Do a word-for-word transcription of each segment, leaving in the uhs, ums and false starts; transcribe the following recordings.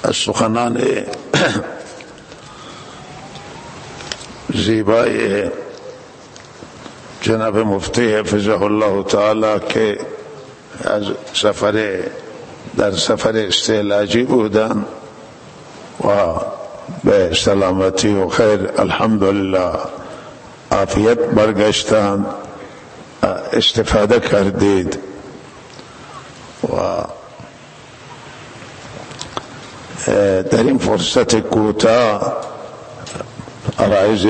از سخنان زیبای جناب مفتی حفظه الله تعالی که از سفر در سفر استعلاجی بودن و به سلامتی و خیر الحمدلله عافیت برگشتند استفاده کردید و در این فرصت کوتاه عرایض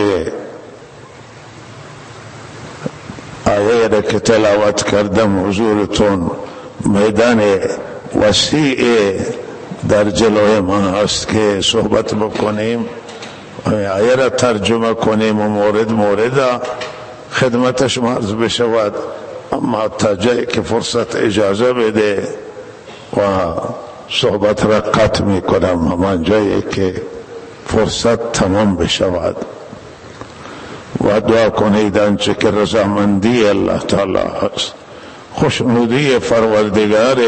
آیه را که تلاوت کردم حضورتون میدان وسیع در جلوی ما هست که صحبت بکنیم آیه را ترجمه کنیم و مورد مورد خدمتش عرض بشود، اما تا جایی که فرصت اجازه بده و صحبت را قطع می کنم همان جایی که فرصت تمام بشود و دعا کنید آنچه که رضامندی الله تعالی هست، خوشنودی پروردگار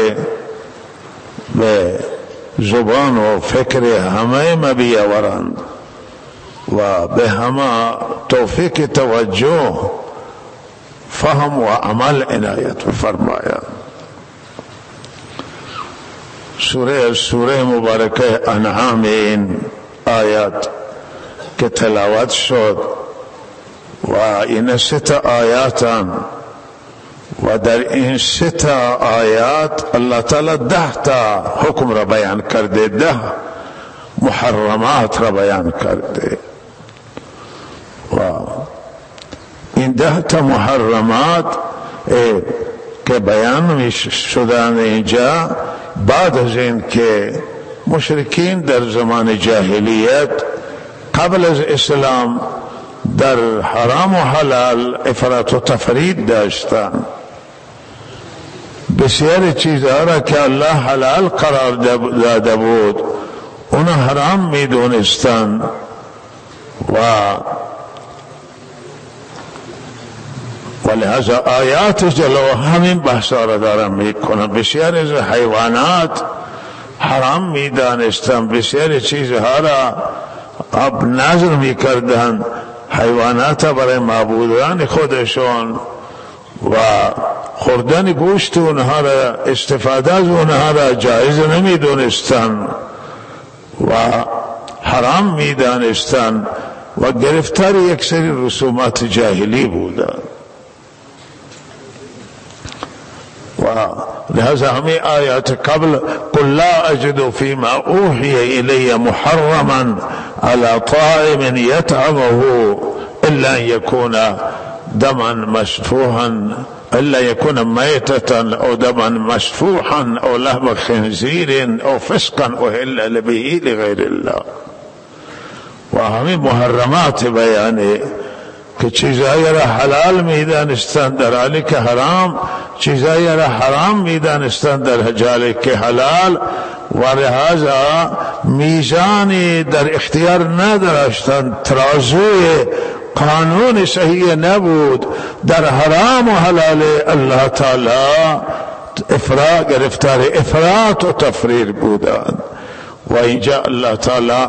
به زبان و فکر همه ما بیاورند و به همه توفیق توجه فهم و عمل عنایت بفرمایند. سوره سوره مبارکه انعام این آیات که تلاوت شد و این ست آیاتن و در این ست آیات الله تعالی ده تا حکم را بیان کرده، ده محرمات را بیان کرده و این ده تا محرمات که بیان می شدن اینجا بعد از این که مشرکین در زمان جاهلیت قبل از اسلام در حرام و حلال افراط و تفرید داشتن، بسیار چیزها را که الله حلال قرار داده بود اون حرام می دونستن و ولهذا آیات جلو همین بحثا را دارم می کنم. بسیار از حیوانات حرام می دانستن، بسیار چیزها را اب نظر می کردن حیوانات برای معبودان خودشون و خوردن گوشت اونها را استفاده از اونها را جایز نمی دونستن و حرام می دانستن و گرفتار یک سری رسومات جاهلی بودن و لہذا ہمیں آیات قبل قل لا اجد فيما اوحي الي محرما على طاعم يطعمه الا ان يكون دما مسفوحا الا يكون ميتة او دما مسفوحا او لحم خنزير او فسقا اهل به لغير الله. و همین محرمات بیانه که چیزایی را حلال میدانستند در حالی که حرام، چیزایی را حرام میدانستند در حالی که حلال و لهذا میزانی در اختیار نداشتند، ترازوی قانون صحیح نبود در حرام و حلال الله تعالی افراط گرفتار افراط و تفریر بودند و اینجا الله تعالی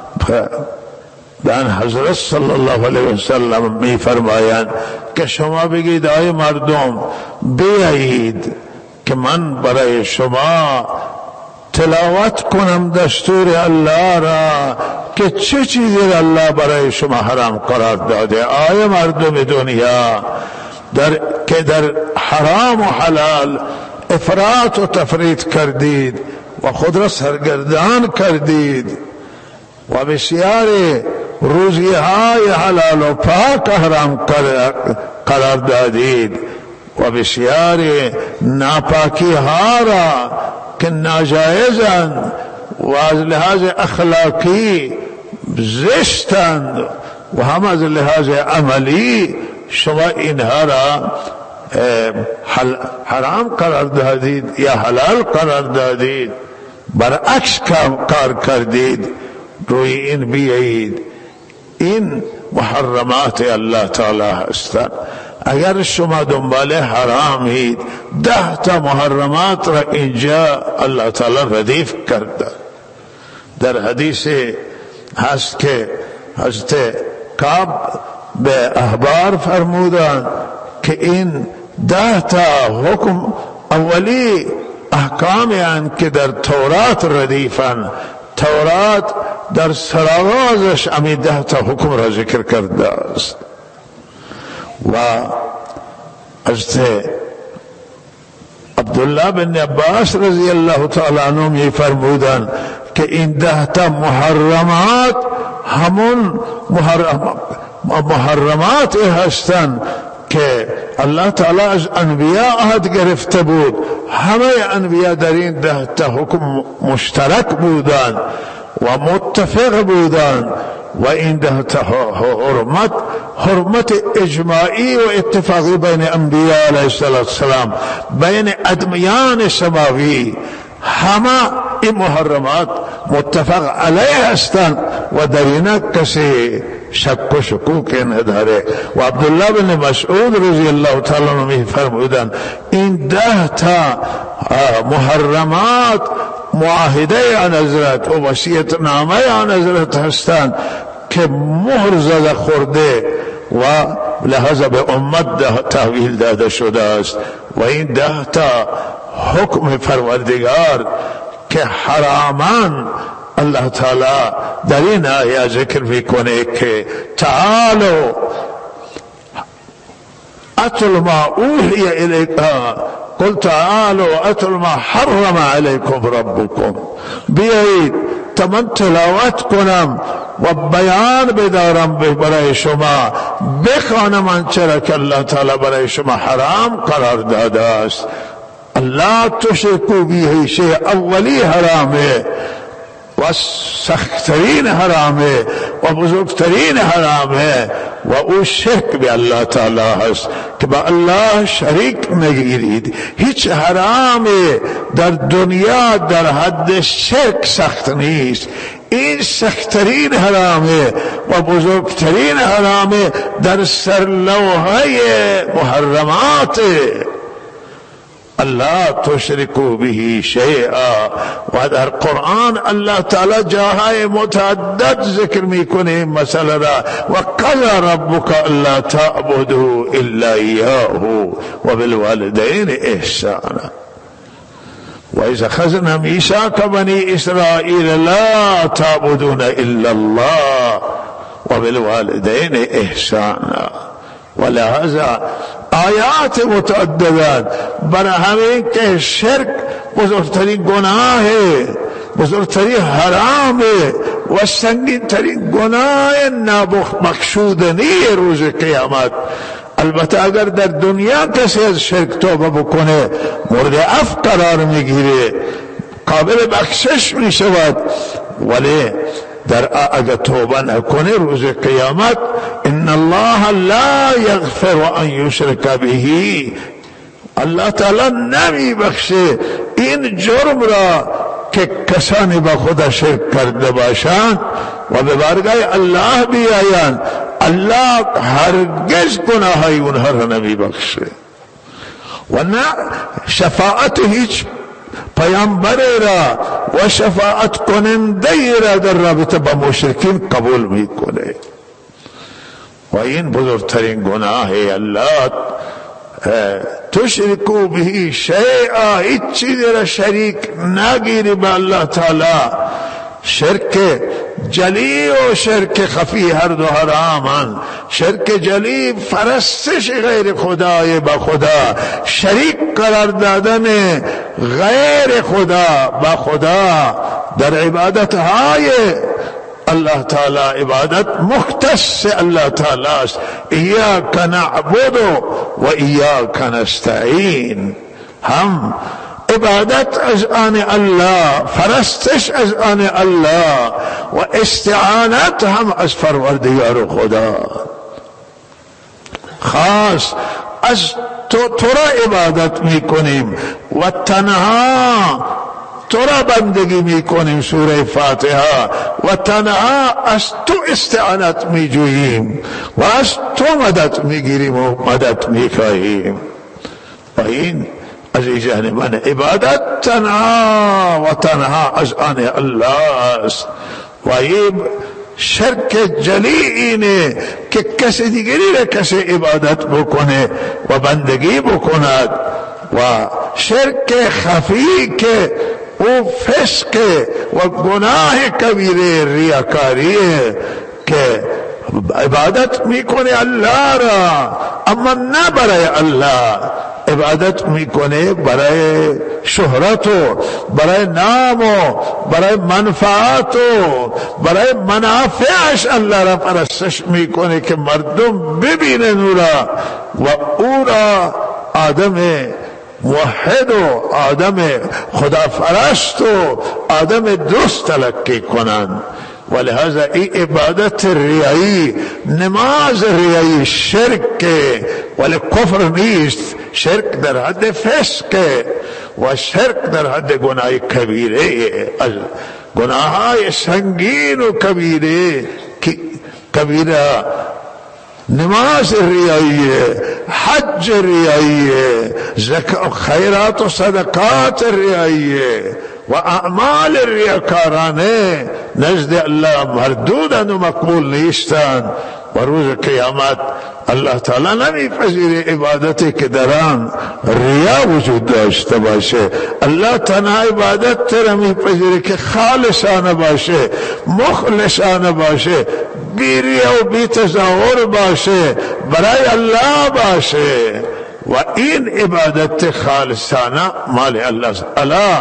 دان حضرت صلی الله علیه وسلم می فرمایند که شما بگید ای مردم بیایید که من برای شما تلاوت کنم دستور الله را که چه چیزی را الله برای شما حرام قرار داده. ای مردم دنیا در که در حرام و حلال افراط و تفرید کردید و خود را سرگردان کردید و بسیار روزی های حلال و پاک حرام قرار دادید و بسیار ناپاکی ها را که ناجایزند و از لحاظ اخلاقی زشتند و هم از لحاظ عملی شما اینها را حرام قرار دادید یا حلال قرار دادید، برعکس کار کردید. روی این بیایید، این محرمات الله تعالی هستند. اگر شما دنبال حرامید ده تا محرمات را اینجا الله تعالی ردیف کرده، در حدیث هست که حضرت کعب به احبار فرمودن که این ده تا حکم اولی احکامی هستند که در تورات ردیفن. تورات در سرآغازش امی ده تا حکم را ذکر کرده است و حضرت عبدالله بن عباس رضی الله تعالی عنه می فرمودند که این ده تا محرمات همون محرم محرمات هستند که الله تعالی از انبیاء عهد گرفته بود. همه انبیاء در این ده تا حکم مشترک بودند و متفق بودند و این ده تا حرمت حرمت اجماعی و اتفاقی بین انبیاء علیه السلام، بین ادیان سماوی، همه این محرمات متفق علیه هستند و در اینا کسی شک و شکوک نداره. و عبدالله بن مسعود رضی الله تعالی عنه می فرمودند این ده تا محرمات معاهده آن حضرت و وصیت نامه آن حضرت هستند که مهر زده خورده و لحاظا به امت تحویل داده شده است. و این ده تا حکم پروردگار که حرامان الله تعالی در این آیه ذکر میکنه که تعالوا اتل ما اوحی الیکم قل تعالوا اتل ما حرم علیکم ربکم. بیایید تا من تلاوت کنم و بیان بدارم برای شما، بخوانم آنچه که الله تعالی برای شما حرام قرار داده است. الله تشرکوا به شیء اولی حرامه و سختترین حرامه و بزرگترین حرامه و او شرک به الله تعالی هست که با الله شریک نگیرید. هیچ حرامی در دنیا در حد شرک سخت نیست. این سختترین حرامه و بزرگترین حرامه در سرلوحه محرمات. الله تشرکوا به شیئا و در قرآن الله تعالی جاهای متعدد ذکر میکنه مسئله را و قضى ربک الا تعبدوا الا ایاه و بالوالدین احسانا و اذا اخذنا میثاق بنی اسرائیل لا تعبدون الا الله و بالوالدین احسانا. ولهذا آیات متعددات برای همین که شرک بزرگترین گناه، بزرگترین حرام و سنگین ترین گناه نابخشودنی روز قیامت. البته اگر در دنیا کسی از شرک توبه بکنه مورد عفو قرار میگیره، قابل بخشش میشود، ولی در اگر توبه نکنه روز قیامت ان الله لا یغفر ان یشرک به، الله تعالی نمی بخشه این جرم را که کسانی با خدا شرک کرده باشند و به بارگاه الله بیایند. الله هرگز گناهی اونها را نمی بخشه و نه شفاعت هیچ پیامبر را و شفاعت کننده را در رابطه با مشرکین قبول میکنه. و این بزرگترین گناه الله تشرکوا به شیئا، هیچ چیزی را شریک نگیری با الله تعالی. شرک جلی و شرک خفی هر دو حرامن. شرک جلی پرستش غیر خدای با خدا، شریک قرار دادن غیر خدا با خدا در عبادت های الله تعالی. عبادت مختص الله تعالی است. ایاک نعبد و ایاک نستعین. هم عبادت از آن الله، فرستش از آن الله و استعانت هم از پروردگار خدا. خاص از تو تو را عبادت میکنیم و تنها تو را بندگی میکنیم، سوره فاتحه، و تنها از تو استعانت میجوییم و از تو مدد میگیریم و مدد میخواهیم. و این عزیزان من، عبادت تنها و تنها از آن الله است. و این شرک جلی اینه که کسی دیگری را کسی عبادت بکنه و بندگی بکند، و شرک خفی که او فسق و گناه کبیره ریاکاریه که عبادت میکنه الله را اما نه برای الله، عبادت میکنه برای شهرت و برای نام و برای منفعت و برای منافعش الله را پرستش میکنه که مردم ببینن او را و او را آدم موحد و آدم خداپرست و آدم درست تلقی کنند. ولهذا این عبادت ریایی، نماز ریایی شرک، ولی کفر نیست. شرک در حد فسق و شرک در حد گناه کبیره، از گناه های سنگین و کبیره کبیره. نماز ریایی، حج ریایی، زکات خیرات و صدقات ریایی و اعمال ریاکارانه نزد الله مردودند و مقبول نیستند. و روز قیامت الله تعالی نمیپذیره عبادتی که در آن ریا وجود داشته باشه. الله تنها عبادت را میپذیره که خالصانه باشه، مخلصانه باشه، بی ریا و بی تظاهر باشه، برای الله باشه. و این عبادت خالصانه مال الله است. الا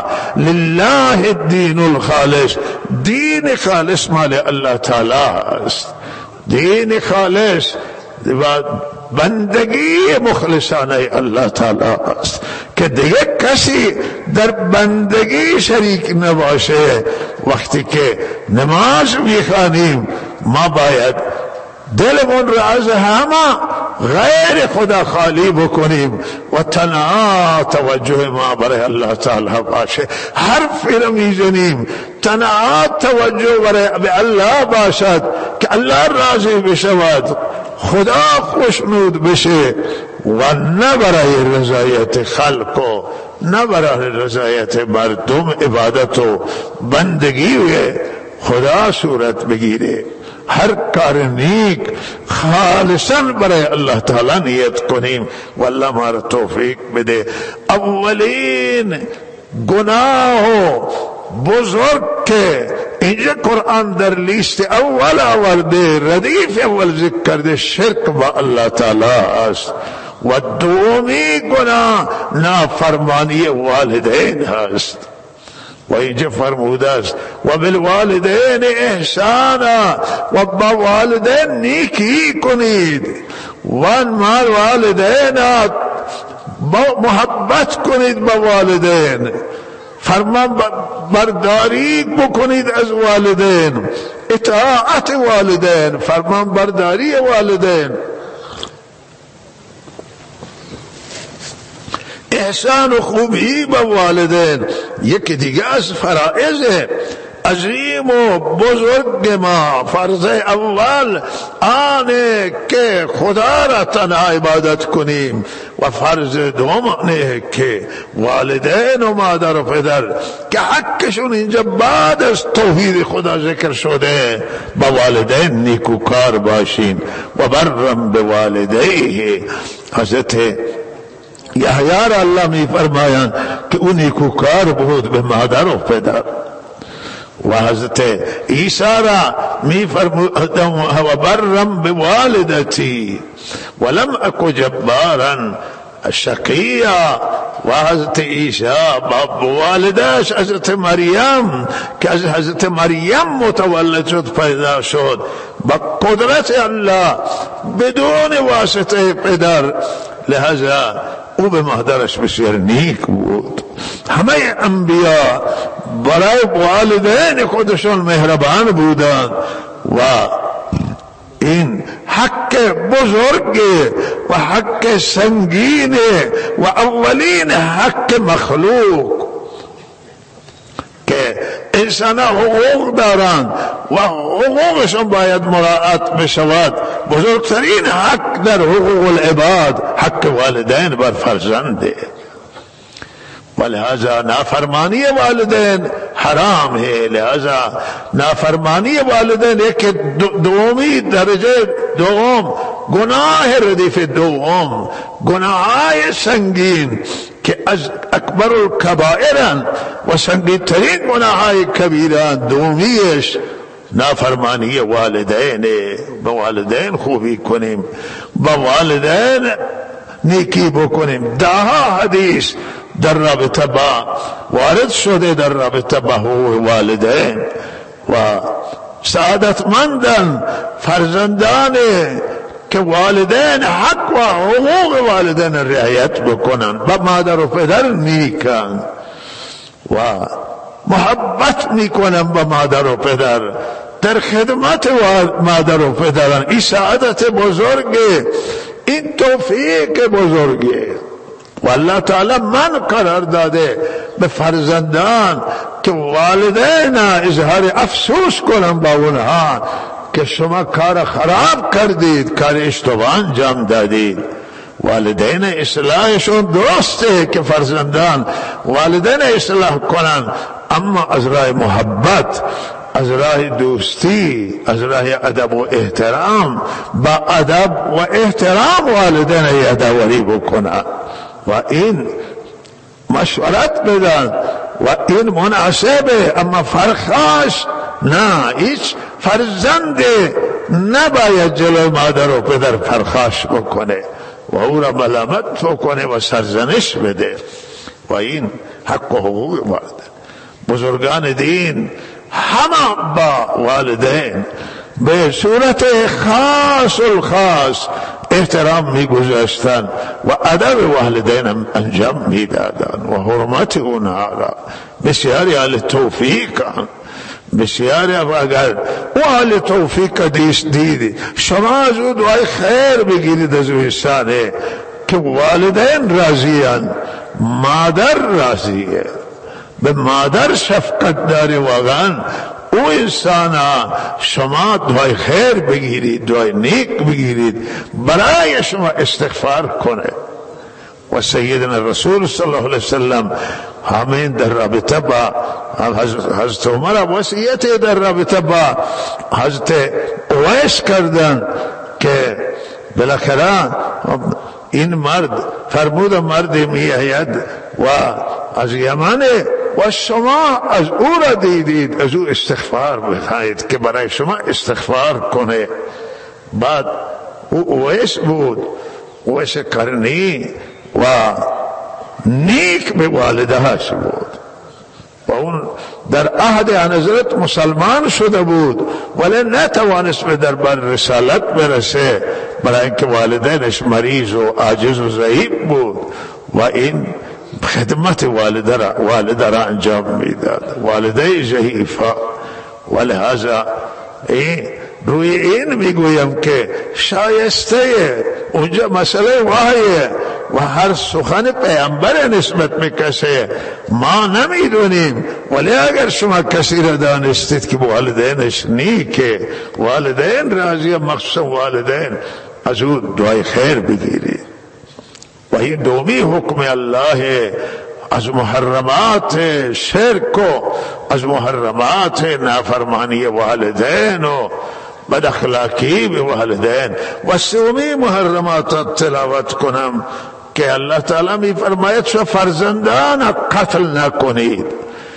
لله الدین الخالص، دین خالص مال الله تعالی است. دین خالص و بندگی مخلصانه الله تعالی است که دیگه کسی در بندگی شریک نباشه. وقتی که نماز میخوانیم ما باید دلمون را از همه غیر خدا خالی بکنیم و تنها توجه ما برای الله تعالی باشه. حرفی را میزنیم تنها توجه برای به الله باشد که الله راضی بشود، خدا خوشنود بشه و نه برای رضایت خلق و نه برای رضایت مردم عبادت و بندگی خدا صورت بگیره. هر کار نیک خالصا برای الله تعالی نیت کنیم. والله ما را توفیق بده. اولین گناه بزرگ که اینجا قرآن در لیست اول آورده، ردیف اول ذکر کرده، شرک با الله تعالی است. و دومی گناه نافرمانی والدین است. و اینجا فرموده است و بالوالدین احسانا، و با والدین نیکی کنید و مع والدین محبت کنید با والدین، فرمان برداری بکنید از والدین، اطاعت والدین، فرمان برداری والدین. احسان و خوبی با والدین یکی دیگه از فرائض عظیم و بزرگ ما. فرض اول آنه که خدا را تنها عبادت کنیم و فرض دوم آنه که والدین و مادر و پدر که حقشون اینجا بعد از توحید خدا ذکر شده، با والدین نیکوکار باشین. و برم به والدیه، حضرت یحیی را الله می فرمایند که اون نیکوکار بود به مادر و پدر. و حضرت عیسی را می فرمودند و برم به والدتی ولم اکو جبارا شقیا. و حضرت عیسی با والدش حضرت مریم که از حضرت مریم متولد شد پیدا شد با قدرت الله بدون واسطه پدر، لہذا او به مادرش بسیار نیک بود. همه انبیا برای والدین خودشون مهربان بودند و این حق بزرگ و حق سنگین و اولین حق مخلوق که انسان حقوق دارند و حقوقشون باید مراعات بشود. بزرگترین حق در حقوق العباد حق والدین بر فرزنده. ولہذا نافرمانی والدین حرام ہے. لہذا نافرمانی والدین ایک دومی درجه دوم گناه ردیف دوم، گناه سنگین که از اکبر الکبائرن و سنگین ترین گناه کبیران دومیش نافرمانی والدین. با والدین خوبی کنیم، با والدین نیکی بکنیم. داها حدیث در رابطه با وارد شده در رابطه با حقوق والدین و سعادتمندان فرزندان که والدین حق و حقوق والدین رعایت بکنن، با مادر و پدر نیکن و محبت میکنن با مادر و پدر، در خدمت مادر و پدران. این سعادت بزرگه، این توفیق بزرگه و الله تعالی من قرار داده به فرزندان که والدین اظهار افسوس کنن با اونها که شما کار خراب کردید، کار اشتباه انجام دادید. والدین اصلاحشون درسته که فرزندان والدین اصلاح کنن، اما از راه محبت، از راه دوستی، از راه ادب و احترام، با ادب و احترام والدین یادآوری بکنن و این مشورت بدن و این مناسبه. اما فرخاش نه، هیچ فرزند نباید جلوی مادر و پدر فرخاش بکنه و او را ملامت بکنه و سرزنش بده و این حق و حقوق والدین. بزرگان دین همه با والدین به صورت خاص الخاص احترام می گذاشتن و ادب والدین انجام می دادن و حرمت اونها را. بسیاری اهل توفیقن، بسیاری اگر او اهل توفیق دیدی شما از او دعای خیر بگیرید از او انسانه که والدین راضیان، مادر راضیه، به مادر شفقت داری واقعا او انسان شما دعای خیر بگیرید، دعای نیک بگیرید، برای شما استغفار کنه. و سیدنا رسول صلی الله علیه وسلم همین در رابطه با حضرت عمر وصیت در رابطه با حضرت اویس کردن که بالاخره این مرد فرمود مرد می آید و از یمن و شما از او را دیدید، از او استغفار بخواهید که برای شما استغفار کنه. بعد او اویس بود، اویس قرنی و نیک به والده هاش بود و اون در عهد حضرت مسلمان شده بود ولی نتوانست به دربار رسالت برسه برای اینکه والدینش مریض و عاجز و ضعیف بود و این خدمت والده را, والده را انجام میداد، والده ضعیفه. ولهذا این روی این میگویم که شایسته اونجا مسئله وحیه و هر سخن پیامبر نسبت میکشه ما نمیدونیم، ولی اگر شما کسی را دانستید که والدینش نیکه، والدین راضی، مخصوصا والدین، از او دعای خیر بگیرید. و این دومی حکم الله از محرمات شرک و از محرمات نافرمانی والدین و بد اخلاقی به والدین. و سومی محرمات تلاوت کنم که الله تعالی می فرماید شما فرزندان قتل نکنید،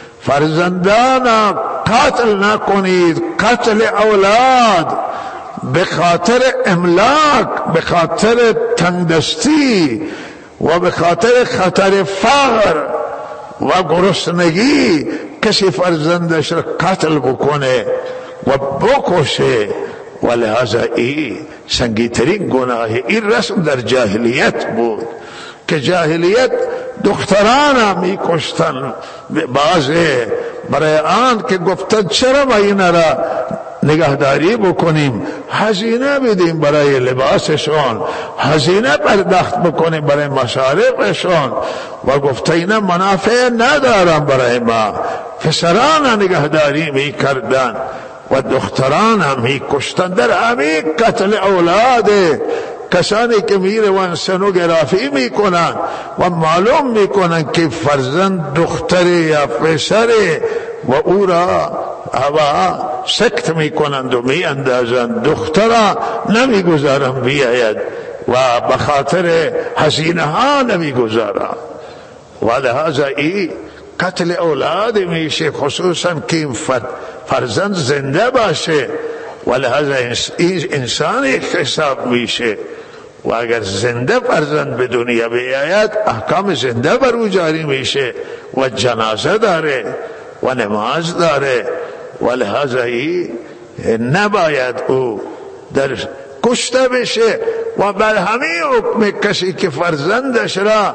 فرزندان قتل نکنید. قتل اولاد به خاطر املاک، به خاطر تنگدستی و به خاطر خطر فقر و گرسنگی کسی فرزندش را قتل بکنه و بکشه، ولهذا این سنگین‌ترین گناه. این رسم در جاهلیت بود که جاهلیت دختران می کشتن بعضی برای آن که گفتن چرا ما این را نگهداری بکنیم، هزینه بدیم برای لباسشون، هزینه پرداخت بکنیم برای مصارفشون و گفته اینا منافع ندارن برای ما. پسران نگهداری می کردن و دختران هم می کشتن. در همین قتل اولاد کسانی که میروند سنوگرافی میکنن و معلوم میکنن که فرزند دختر یا پسره و او را هوا سکت میکنند و میاندازند، دخترا نمیگذارند بیاید و بخاطر حسینه ها نمیگذارند. و لحاظا ای قتل اولاد میشه، خصوصا که فرزند زنده باشه، و لحاظا این انسان یک حساب میشه. و اگر زنده فرزند به دنیا بیاید احکام زنده بر او جاری میشه و جنازه داره و نماز داره، و لحاظا ای نباید او در کشته بشه. و بر همین حکم کسی که فرزندش را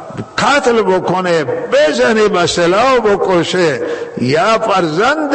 قتل بکنه، بزنه، به سلاح بکشه یا فرزند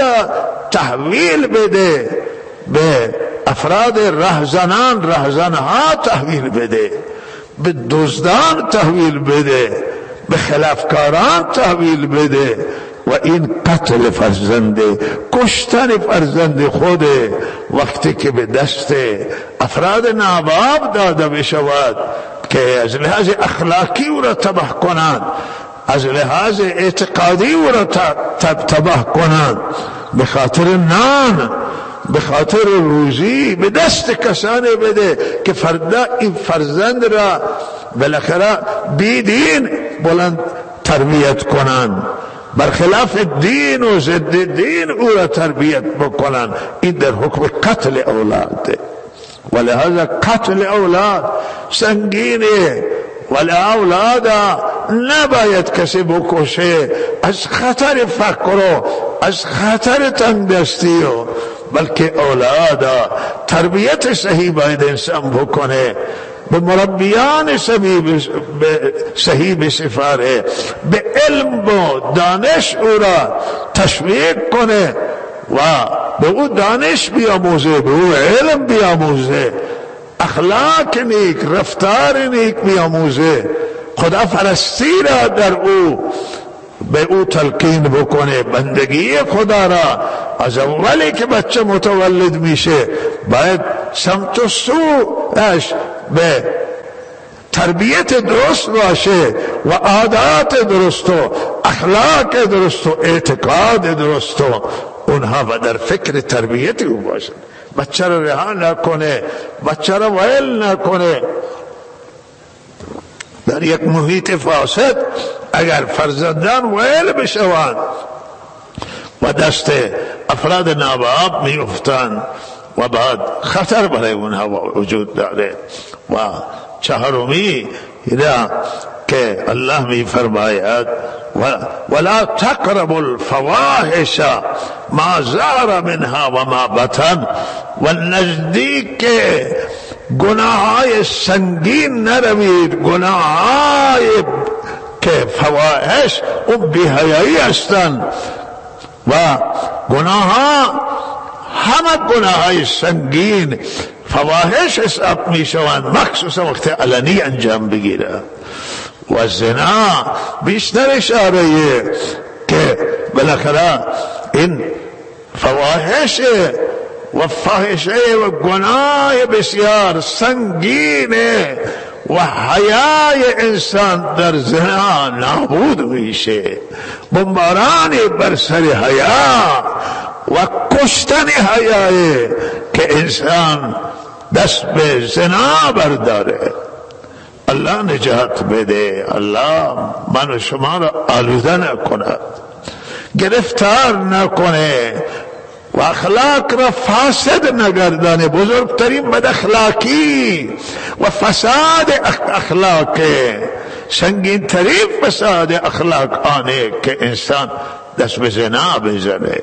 تحویل بده به افراد رهزنان، رهزنها تحویل بده، به دزدان تحویل بده، به خلافکاران تحویل بده، و این قتل فرزند، کشتن فرزند خود وقتی که به دست افراد ناباب داده بشود که از لحاظ اخلاقی او را تباه کنند، از لحاظ اعتقادی او را تباه کنند، به خاطر نان، به خاطر روزی به دست کسانی بده که فردا این فرزند را بالاخره بی دین بلند تربیت کنند، برخلاف دین و ضد دین او را تربیت بکنند. این در حکم قتل اولاد، ولهذا قتل اولاد سنگینه، ولی اولاد نباید کسی بکشه از خطر فقر و از خطر تنگ دستی، بلکه اولاد تربیت صحیح باید انسان بکنه، به مربیان صحیح بسفاره، به علم و دانش او را تشویق کنه و به او دانش بیاموزه، به او علم بیاموزه، اخلاق نیک، رفتار نیک بیاموزه، خدا پرستی را در او به او تلقین بکنه، بندگی خدا را. از اولی که بچه متولد میشه باید سمت و سوش به تربیت درست باشه و عادات درست و اخلاق درست و اعتقاد درست و اونها و در فکر تربیت او باشه. بچه را رها نکنه، بچه را ویل نکنه در یک محیط فاسد. اگر فرزندان ویل بشوند و دست افراد ناباب می افتند و بعد خطر برای اونها وجود داره. و چهارمی را که الله می فرماید ولا تقربوا الفواحش ما ظهر منها و ما بطن، و نزدیک گناههای سنگین نروید، گناههای که فواحش اون بی‌حیایی هستند و گناه ها همه گناه های سنگین فواحش حساب می شوند، مخصوصا وقت علنی انجام بگیره. و زنا بیشتر اشاره که بالاخره این فواحش و فاحشه و گناه بسیار سنگینه و حیای انسان در زنا نابود میشه، بمبارانی بر سر حیا و کشتن حیای که انسان دست به زنا برداره. الله نجات بده، الله من و شما را آلوده نکند، گرفتار نکنه و اخلاق را فاسد نگردانه. بزرگترین بد اخلاقی و فساد اخلاق، سنگین ترین فساد اخلاق آنه که انسان دست به زنا بزنه.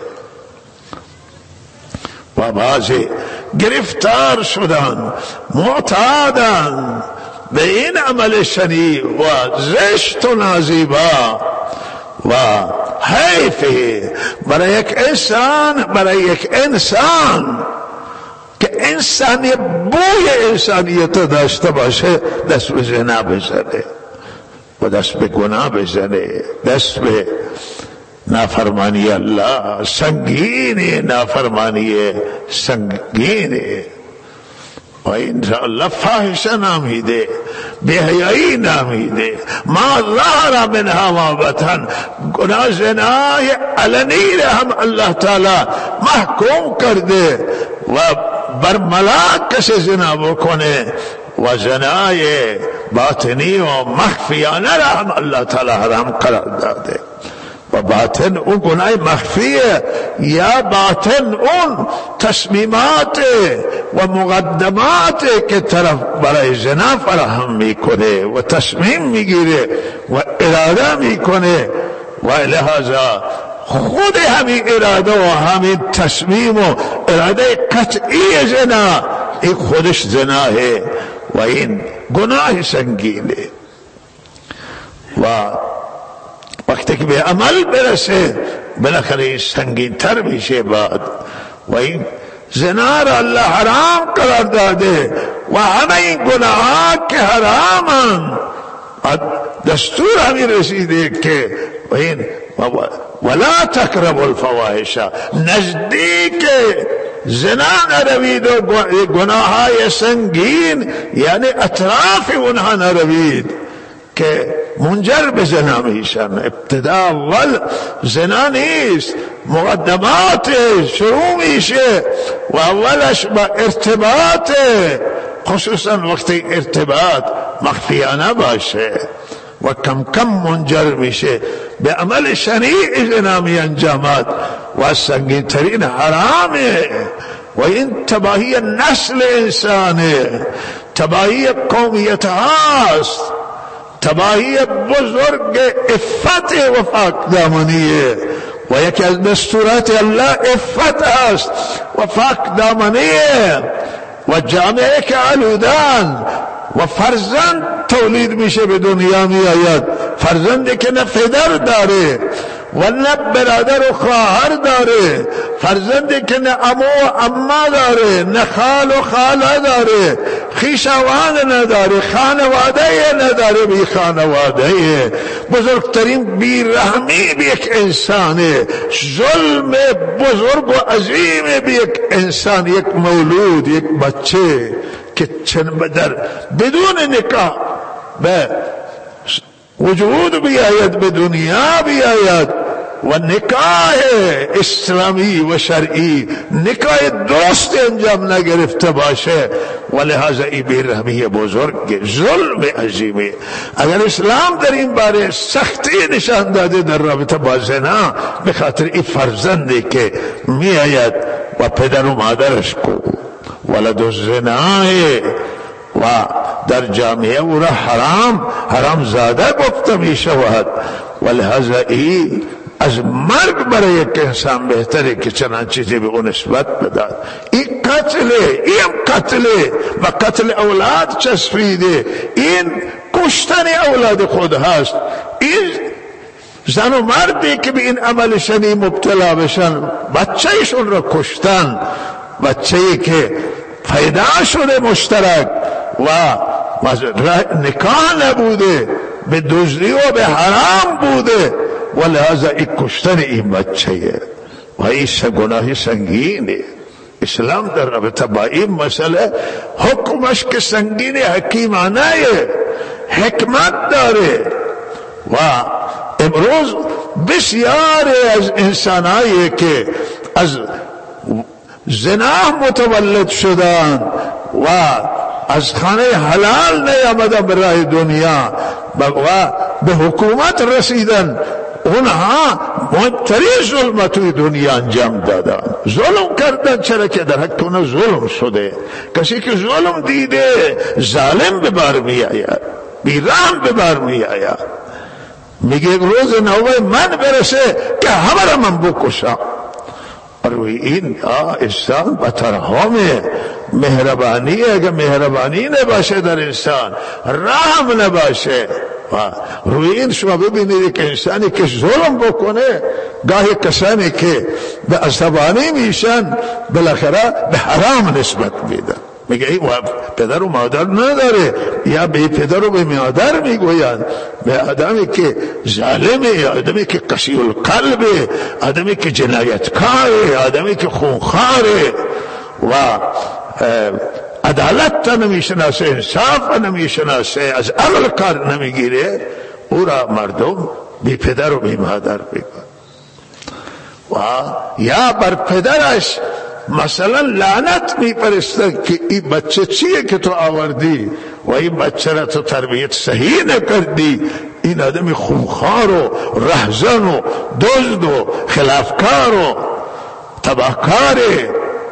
و بعضی گرفتار شدن، معتادن به این عمل شنی و زشت و نازیبا و حیفه برای یک انسان، برای یک انسان که انسانی بوی انسانیت داشته باشه دست به زنا بزنه و دست به گناه بزنه، دست به نافرمانی الله. سنگینه، نافرمانی سنگینه. و این الله فاحشه نامیده، بی‌حیایی نامیده. ما ظهر منها ما بطن، گناه زنای علنی را هم الله تعالی محکوم کرده و بر ملاک کسی زنا بکنه و زنای باطنی و مخفیانه را هم الله تعالی حرام قرار داده. و باطن اون گناه مخفیه یا باطن اون تصمیمات و مقدمات که طرف برای زنا فراهم میکنه و تصمیم میگیره و اراده میکنه و لہذا خود همین اراده و همین تصمیم و اراده قطعی زنا این خودش زناه و این گناه سنگینه. و وقتی که به عمل برسه بالاخره سنگین تر میشه بعد. و این زنا را الله حرام قرار داده و همه این گناهات که حرامن دستور همین رسیده که و این ولا تقربوا الفواحش، نزدیک زنا نروید و گناههای سنگین یعنی اطراف اونها نروید که منجر به زنا میشن. ابتدا اول زنا نیست، مقدمات شروع میشه و اولش با ارتباط، خصوصا وقتی ارتباط مخفیانه باشه و کم کم منجر میشه به عمل شنیع زنا می انجامد و سنگین ترین حرامه و این تباهی نسل انسانه، تباهی قومیت هاست، تباهی بزرگ افت و پاکدامنیه و یکی از دستورات الله افت است و پاکدامنیه و جامعه که علودان و فرزند تولید میشه به دنیا می آید، فرزندی که نه پدر داره و نه برادر و خواهر داره، فرزندی که نه عمو و عمه داره، نه خال و خاله داره، خویشاوند نداره، خانواده نداره، بی خانواده. بزرگترین بیرحمی به یک انسانه، ظلم بزرگ و عظیم به یک انسان، یک مولود، یک بچه که چند بدر بدون نکاح به وجود بیاید، به دنیا بیاید و نکاح اسلامی و شرعی، نکاح درست انجام نگرفته باشه و لحاظا ای بیرحمی بزرگ، ظلم عظیمی. اگر اسلام در این باره سختی نشان داده در رابطه با زنا به خاطر این فرزندی که می آید و پدر و مادرش کو ولد الزنای و در جامعه او را حرام حرام زاده گفته می شود و لحاظا ای از مرگ برای یک انسان بهتره که چنان چیزی به اون نسبت بداد. این قتله، این قتله و قتل اولاد چسبیده، این کشتن اولاد خود هست. این زن و مردی که به این عمل شنی مبتلا بشن بچهشون را کشتن، بچه‌ای که پیدا شده مشترک و نکاح نبوده، به دزدی و به حرام بوده و لحاظا این کشتن این بچه و این گناه سنگینه. اسلام در رابطه با این مسئله حکمش که سنگین حکیمانه حکمت داره و امروز بسیاری از انسانایی که از زنا متولد شدن و از خانه حلال نیامدن برای دنیا و به حکومت رسیدن، اونها مهمترین ظلم توی دنیا انجام دادن، ظلم کردن. چرا که در حق اونها ظلم شده. کسی که ظلم دیده ظالم به بار می آید، بیرحم به بار می آید. میگه روز نوبه من برسه که همه را من بکشم. روی این انسان با ترحم مهربانی، اگر مهربانی نباشه در انسان، رحم نباشه، روی این شما ببینید که انسانی که ظلم بکنه، گاهی کسانی که به عصبانی میشن بالاخره به حرام نسبت میدن. میگه ای پدر و مادر نداره، یا به پدر و به مادر میگویند، به آدمی که ظالمه، آدمی که قسی القلبه، آدمی که جنایتکاره، آدمی که خونخواره و عدالت نمیشناسه، انصاف نمیشناسه، از عقل کار نمیگیره، او را مردم بی پدر و بی مادر بگن و یا بر پدرش مثلا لعنت میپرسته که این بچه چیه که تو آوردی و این بچه را تو تربیت صحیح نکردی، این آدم خونخوار و رهزن و دزد و خلافکار و تباهکاره.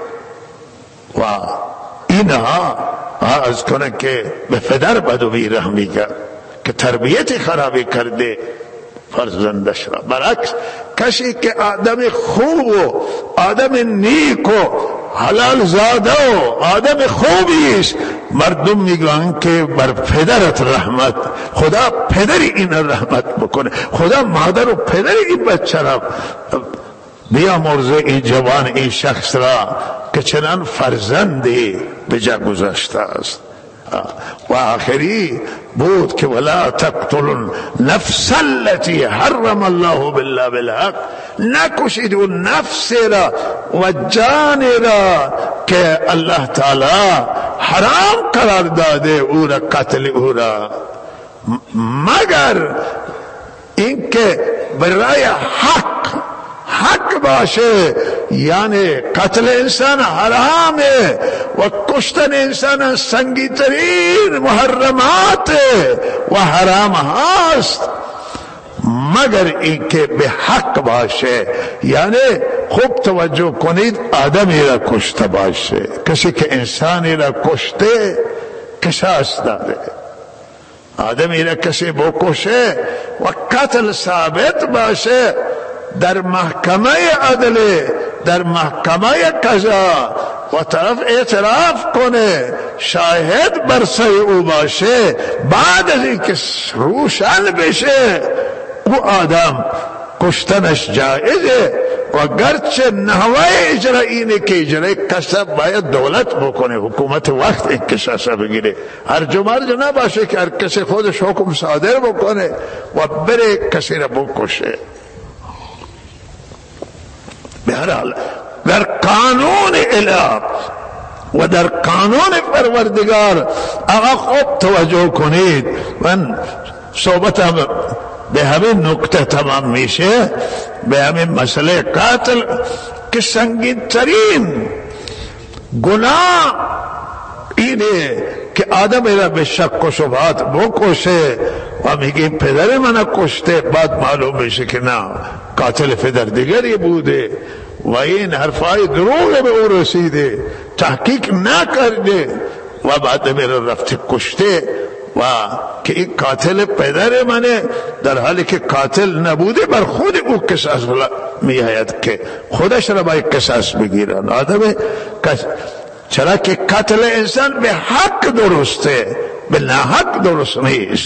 و اینها از کنه که به پدر بد و بیرحمی کرد که تربیت خرابی کرده فرزندش را. برعکس کسی که آدم خوب و آدم نیک و حلال زاده و آدم خوبی است، مردم میگن که بر پدرت رحمت، خدا پدری این رحمت بکنه، خدا مادر و پدر این بچه را بیامرزه، این جوان این شخص را که چنان فرزندی به جا گذاشته است. و آخری بود که ولا تقتلوا النفس التي حرم الله بالله بالحق، نکشید اون نفس را و جان را که الله تعالی حرام قرار داده او را، قتل او را، مگر اینکه برای حق حق باشه. یعنی قتل انسان حرامه و کشتن انسان سنگین‌ترین محرمات و حرام هاست، مگر اینکه به حق باشه. یعنی خوب توجه کنید، آدمی را کشته باشه، کسی که انسانی را کشته قصاص داده، آدمی را کسی بکشه و قتل ثابت باشه در محکمه عدل، در محکمه قضا و طرف اعتراف کنه، شاهد بر سر او باشه، بعد از اینکه روشن بشه او آدم کشتنش جایزه. و گرچه نحوه اجرا اینه که اجرای قصاص باید دولت بکنه، حکومت وقت این قصاص بگیره، هرج و مرج نباشه که هر کسی خودش حکم صادر بکنه و بره کسی را بکشه. بهرحال در قانون الهی و در قانون پروردگار آقا خوب توجه کنید، من صحبتم به همین نکته تمام میشه، به همین مسئله قتل که سنگین ترین گناه اینه که آدم را به شک و شبهات بکشه و میگه پدر من کشته، بعد معلوم بشه که نه قاتل پدر دیگری بوده و این حرفای دروغ به او رسیده، تحقیق نکرده و بعد میره رفته کشته و که این قاتل پدر منه، در حالی که قاتل نبوده، بر خود او قصاص میآید که خودش را باید قصاص بگیرن. آدم چرا که قتل انسان به حق درسته، به ناحق درست نیست.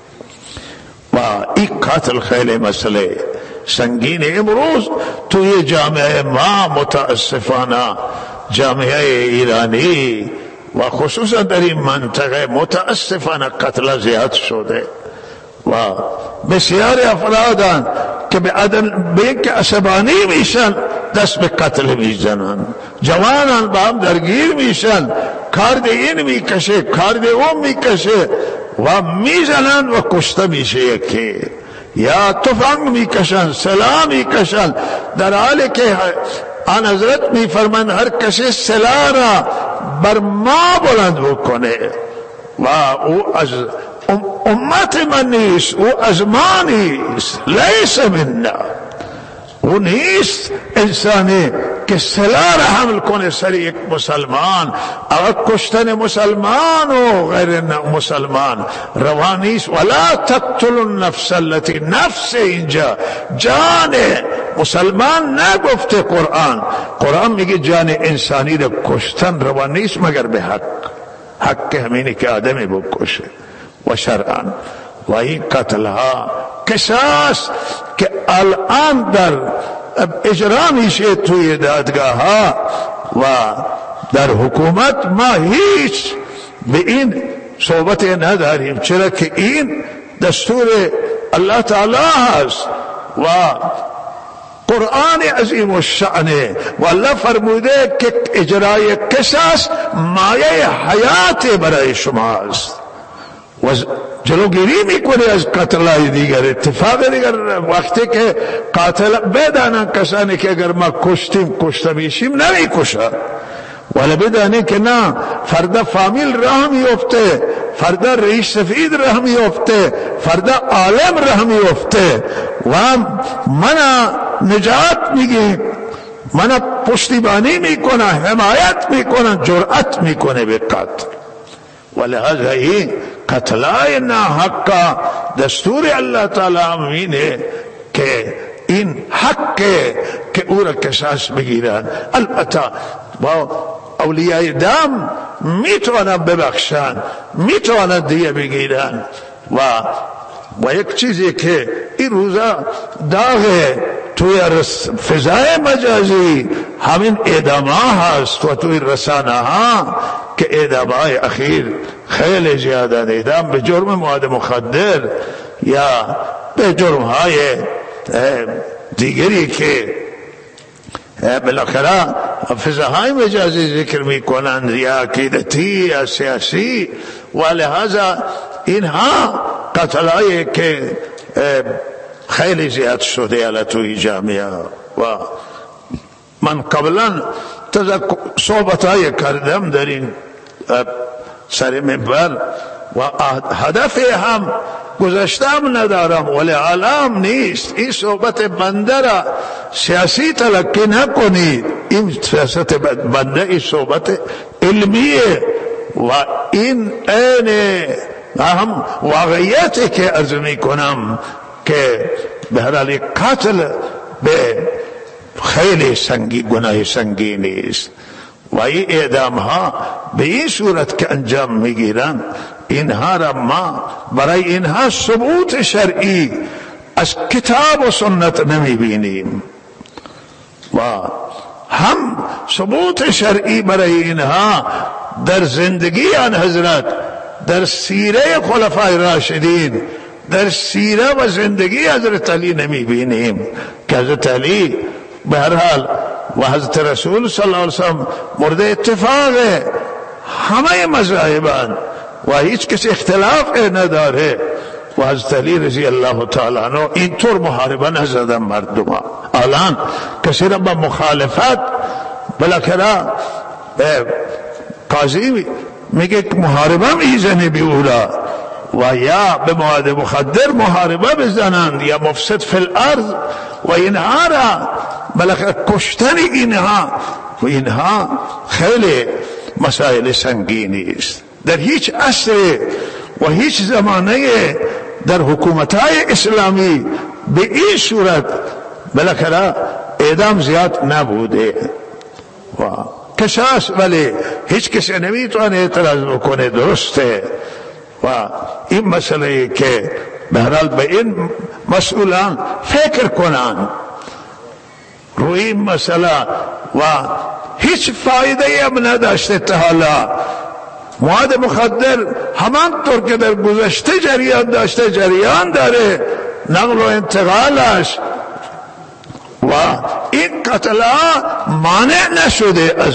و این قتل خیلی مسئله سنگین امروز توی جامعه ما متاسفانه، جامعه ایرانی و خصوصا در این منطقه متاسفانه قتل زیاد شده و بسیار افرادان که به عدم به اینکه عصبانی میشن دست به قتل میزنن، جوانان با هم درگیر میشن، کارد این میکشه کارد اون میکشه و میزنن و کشته میشه یکی، یا تفنگ میکشن، سلاح میکشن، در حالی که آن حضرت میفرمند هر کسی سلاح را بر ما بلند بکنه و او از امت من نیست، او از ما نیست، لیس منا، او نیست انسانی که سلاح را حمل کنه سر یک مسلمان. اگر کشتن مسلمان و غیر مسلمان روا نیست. ولا تقتلوا النفس التي، نفس اینجا جان مسلمان نگفته قرآن، قرآن میگه جان انسانی را کشتن روا نیست مگر به حق. حق همینه که آدمی بکشه و شرعا. و این قتل ها قصاص که الان در اجرا میشه توی دادگاه ها و در حکومت، ما هیچ به این صحبت نداریم، چرا که این دستور الله تعالی هست و قرآن عظیم الشأنه و الله فرموده که اجرای قصاص مایه حیات برای شما است و جلوگیری میکنه از قتلای دیگر. اتفاق دیگر وقتی که قاتل بدانن کسانی که اگر ما کشتیم کشته میشیم نمیکشه، ولی بدانه که نه، فردا فامیل راه میفته، فردا رئیس سفید راه میفته، فردا عالم راه میفته و منا نجات میگی، منا پشتیبانی میکنه، حمایت میکنه، جرأت میکنه به قتل. ولهذا این قتلای ناحق دستور الله تعالی امینه که این حقه که او را قصاص بگیرن. البته با اولیای دم میتونن ببخشن، میتونن دیه بگیرن و و یک چیزی که این روزا داغه توی فضای مجازی همین اعدام ها هست و توی رسانه ها که اعدام های اخیر خیلی زیاده، اعدام به جرم مواد مخدر یا به جرم های دیگری که بالاخره فضاهای مجازی ذکر میکنند یا عقیدتی یا سیاسی. و لحاظا اینها قتلایی که خیلی زیاد شده الان توی جامعه و من قبلا صحبتهای کردم در این سر منبر و هدف هم گذاشتم ندارم ولی علام نیست. این صحبت بنده را سیاسی تلقی نکنید، این سیاست بنده این صحبت علمیه و این این هم واقعیتی که عرض می کنم که به هر حال قتل به خیلی سنگی گناه سنگینی است و این اعدام ها به این صورت که انجام میگیرن اینها را ما برای اینها ثبوت شرعی از کتاب و سنت نمی بینیم و هم ثبوت شرعی برای اینها در زندگی آن حضرت، در سیره خلفای راشدین، در سیره و زندگی حضرت علی نمی بینیم که حضرت علی به هر حال و حضرت رسول صلی الله علیه وسلم مورد اتفاق همه مذاهبان و هیچ کسی اختلاف نداره و حضرت علی رضی الله تعالی عنه اینطور محاربه نزدن مردم. الان کسی را با مخالفت بالاخره قاضی میگه محاربه میزنه به اولا و یا به مواد مخدر محاربه بزنند یا مفسد فی الارض و اینها را بالاخره کشتن اینها و اینها خیلی مسائل سنگینی است. در هیچ عصر و هیچ زمانه در حکومتهای اسلامی به این صورت بالاخره اعدام زیاد نبوده و قصاص، ولی هیچ کسی نمیتونه اعتراض بکنه، درسته و این مسئله که به هر حال به این مسئولان فکر کنن روی این مسئله و هیچ فایده هم نداشته تا حالا. مواد مخدر همانطور که در گذشته جریان داشته جریان داره، نقل و انتقالش و این قتلها مانع نشده از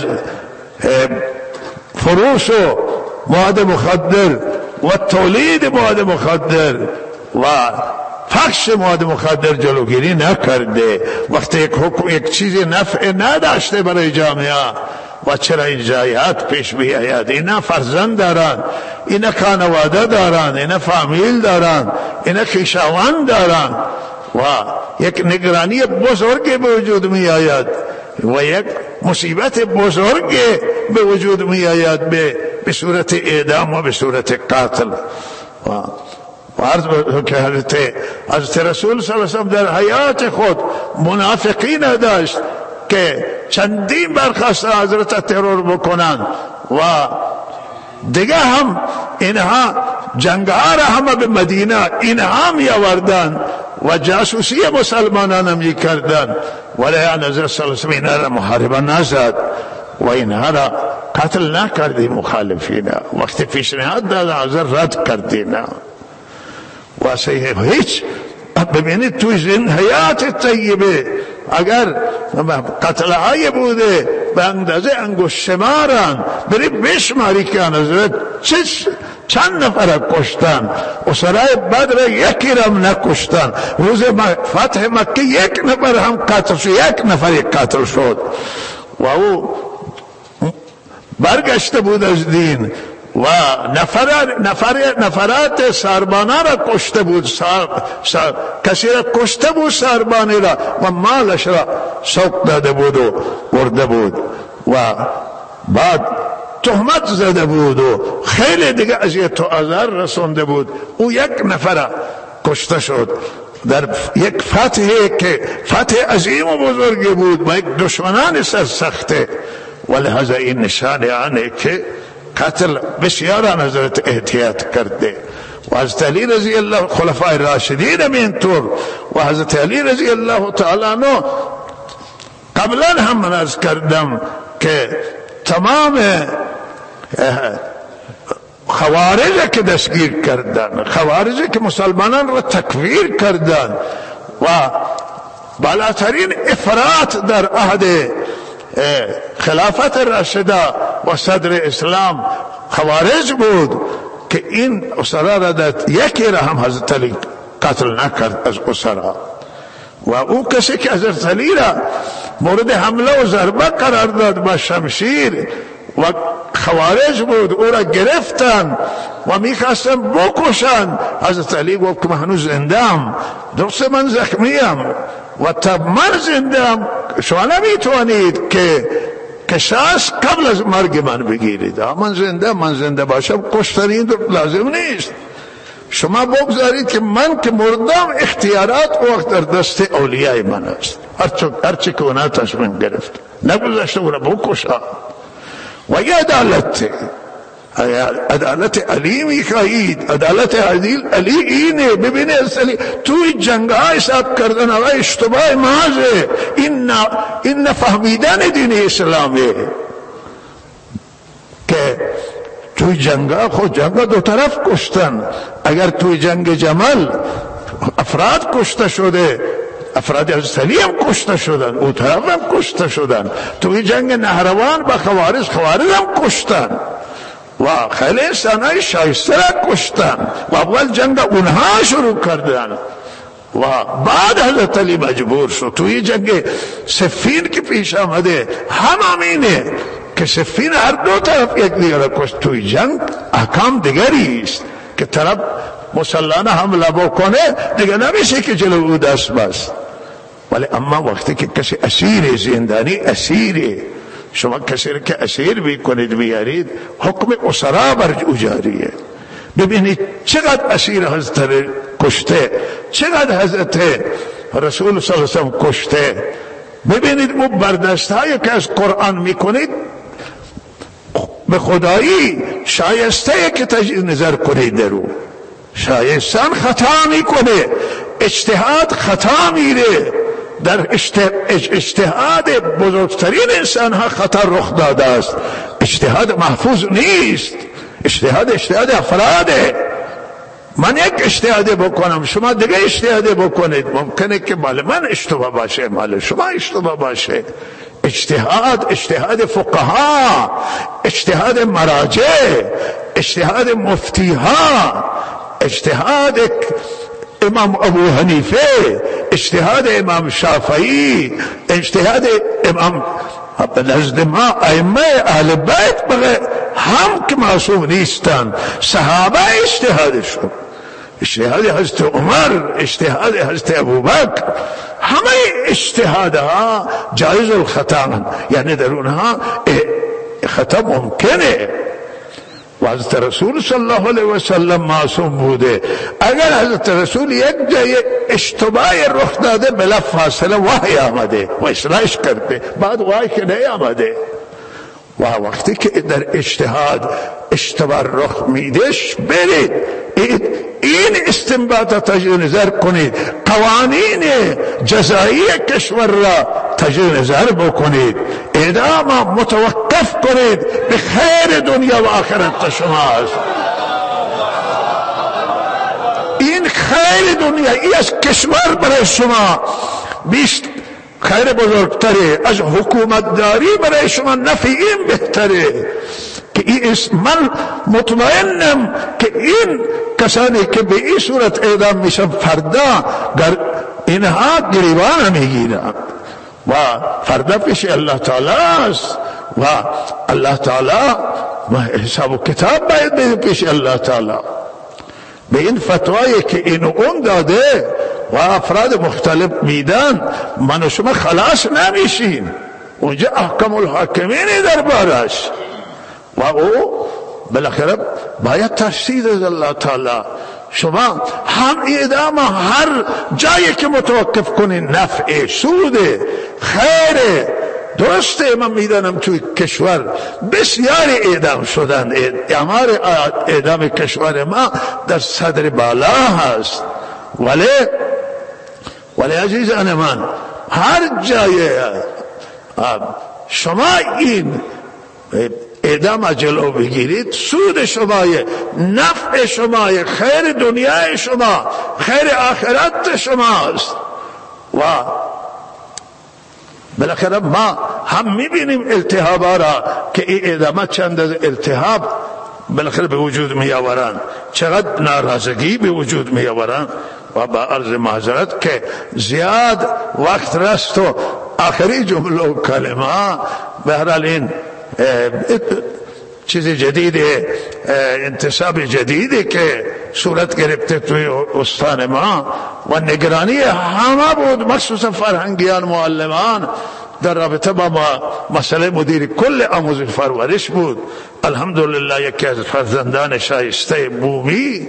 فروش و مواد مخدر و تولید مواد مخدر و پخش مواد مخدر جلوگیری نکرده. وقتی یک حکم یک چیزی نفع نداشته برای جامعه و چرا این جایات پیش بیاید؟ اینا فرزند دارن، اینا خانواده دارن، اینا فامیل دارن، اینا خویشاوند دارن و یک نگرانی بزرگ به وجود می آید و یک مصیبت بزرگ به وجود می آید به به صورت اعدام و به صورت قتل. و عرض که حضرت حضرت رسول صلی الله علیه وسلم در حیات خود منافقین داشت که چندین برخواست حضرت ترور بکنند و دیگه هم اینها جنگها را همه به مدینه اینها می آوردن و جاسوسی مسلمانان هم کردن، ولی حضرت صلی الله علیه وسلم اینها را محاربه نزد و اینها را قتل نکردی مخالفین. وقتی پیشنهاد داد حضرت رد کردی نه و هیچ ببینید توی زن حیات طیبه اگر قتلهای بوده به اندازه انگشت شمارن بری بشماری که حضرت چند نفر کشتن، اسرای بدر یکی رم نکشتن، روز فتح مکه یک نفر هم قتل شد، یک نفر یک قتل شد و او برگشته بود از دین و نفر نفر نفرات سربانه را کشته بود، سر سر کسی را کشته بود سربانی را و مالش را سوق داده بود و برده بود و بعد تهمت زده بود و خیلی دیگه اذیت و آزار رسونده بود. او یک نفر کشته شد در یک فتحی که فتح عظیم و بزرگی بود با یک دشمنان سرسخته، ولهذا این نشانه آنه که قتل بسیاران حضرت احتیاط کرده و حضرت علی رضی الله خلفای راشدین هم اینطور و حضرت علی رضی الله تعالی عنہ قبلا هم من عرض کردم که تمام خوارج که دستگیر کردن، خوارج که مسلمانان را تکفیر کردن و بالاترین افراط در عهد خلافت راشده و صدر اسلام خوارج بود که این اسرا را داد، یکی را هم حضرت علی قتل نکرد از اسرا و او کسی که حضرت علی را مورد حمله و ضربه قرار داد با شمشیر و خوارج بود، او را گرفتن و میخواستن بکشن. حضرت علی گفت که من هنوز زنده‌ام، درسته من زخمیم و تا من زنده‌ام شما نمیتوانید که قصاص قبل از مرگ من بگیرید. من زنده من زنده باشم کشتن لازم نیست، شما بگذارید که من که مردم اختیارات وقت در دست اولیای من است، هرچی که اونا تصمیم گرفت نگذاشته او را بکشا. و یه عدالت عدالت علی میخواهید، عدالت علی اینه. ببینید اصلی توی جنگ های حساب کردن و اشتباه محضه، این این فهمیدن دین اسلامه که توی جنگ ها خود جنگ دو طرف کشتن. اگر توی جنگ جمل افراد کشته شده، افراد از علی هم کشته شدن، او طرف هم کشته شدن. توی جنگ نهروان با خوارج خوارج هم کشتن و خیلی انسانای شایسته را کشتن و اول جنگ اونها شروع کردن و بعد حضرت علی مجبور شد. توی جنگ صفین که پیش آمده هم همینه که صفین هر دو طرف یک دیگر را کشت. توی جنگ احکام دیگری است که طرف مسلحانه حمله بکنه دیگه نمیشه که جلو او دست بست، ولی اما وقتی که کسی اسیر زندانی اسیره، شما کسی را که اسیر بیکنید بیارید حکم اسرا بر او جاریه. ببینید چقدر اسیر حضرت کشته، چقدر حضرت رسول صلی الله علیه وسلم کشته. ببینید او برداشت هایی که از قرآن میکنید به خدایی شایسته که تجدید نظر کنید در او. شایستان خطا میکنه، اجتهاد خطا میره، در اجتهاد بزرگترین انسان ها خطا رخ داده است. اجتهاد محفوظ نیست، اجتهاد اجتهاد افراده. من یک اجتهاد بکنم شما دیگه اجتهاد بکنید، ممکنه که مال من اشتباه باشه مال شما اشتباه باشه. اجتهاد اجتهاد فقها، اجتهاد مراجع، اجتهاد مفتیها، اجتهاد امام ابو حنیفه، اجتهاد امام شافعی، اجتهاد امام نزد ما ائمه اهل بیت بغیر هم که معصوم نیستند. صحابه اجتهادشون، اجتهاد حضرت عمر، اجتهاد حضرت ابوبکر، همه اجتهادها جایز الخطا، یعنی در اونها خطا ممکنه. و حضرت رسول صلی الله علیه و سلم معصوم بوده. اگر حضرت رسول یک جای اشتباهی رخ داده بلا فاصله وحی آمده و اصلاحش کرده، بعد وحی که نیامده. و وقتی که در اجتهاد اشتباه رخ میدهش برید این استنباط تجدید نظر کنید، قوانین جزایی کشور را تجدید نظر بکنید، اعدام متوقف کنید، به خیر دنیا و آخرت شماست. این خیر دنیایی از کشور برای شما بیست خیر بزرگتره، از حکومتداری برای شما نفع این بهتره که این من مطمئنم که این کسانی که به این صورت اعدام میشن فردا در اینها گریبان میگیرن و فردا پیش الله تعالی است و الله تعالی و حساب و کتاب باید بده پیش الله تعالی. به این فتوایی که این اون داده و افراد مختلف میدن من و شما خلاص نمیشین، اونجا احکام الحاکمینی در بارش و او بالاخره باید ترسید از الله تعالی. شما هم اعدام هر جایی که متوقف کنین نفع سود خیر درسته. من میدانم توی کشور بسیاری اعدام شدن، اعمار اعدام کشور ما در صدر بالا هست، ولی ولی عزیزان من هر جای شما این اعدام جلو بگیرید سود شمای، نفع شمای، خیر دنیای شما، خیر آخرت شماست. و بالاخره ما هم میبینیم التهابا را که این اعدامات چند از التهاب بالاخره به وجود میآورند، چقدر ناراضگی به وجود میآورند. و با عرض معذرت که زیاد وقت رست و آخری جمله و کلمه بهرحال این چیز جدید، انتصاب جدیدی که صورت گرفته توی استان ما و نگرانی همه بود، مخصوصا فرهنگیان معلمان در رابطه با مسئله مدیر کل آموزش پرورش بود. الحمدلله یکی از فرزندان شایسته بومی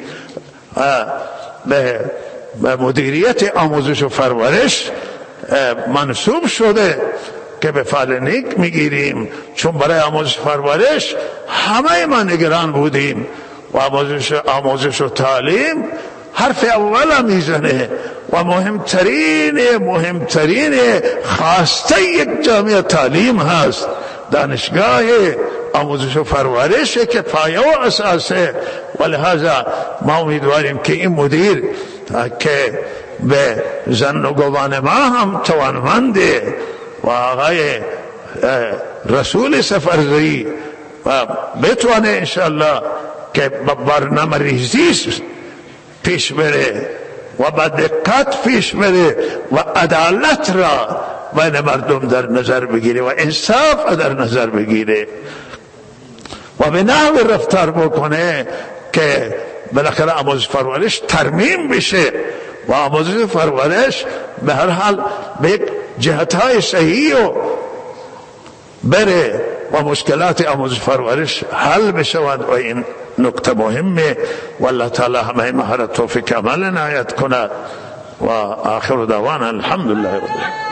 به مدیریت آموزش و پرورش منصوب شده که به فعل نیک میگیریم، چون برای آموزش پرورش همه ما نگران بودیم و آموزش, آموزش و تعلیم حرف اول میزنه و مهمترین مهمترین خواسته یک جامعه تعلیم هست، دانشگاه آموزش و پرورش که پایه و اساسه. و لحاظا ما امیدواریم که این مدیر که به زن و گوان ما هم توانمنده و آقای رسول سفرزئی و بتوانه انشاءالله که با برنامه ریزی پیش بره و با دقت پیش بره و عدالت را بین مردم در نظر بگیره و انصاف در نظر بگیره و به نحو رفتار بکنه که بالاخره آموزش پرورش ترمیم بشه و آموزش پرورش به هر حال به یک جهتهای صحیح و بره و مشکلات آموزش پرورش حل بشود و این نکته مهمه. والله تعالی همه ما را توفیق عمل عنایت کند و آخر دعوانا الحمدلله رب العالمین.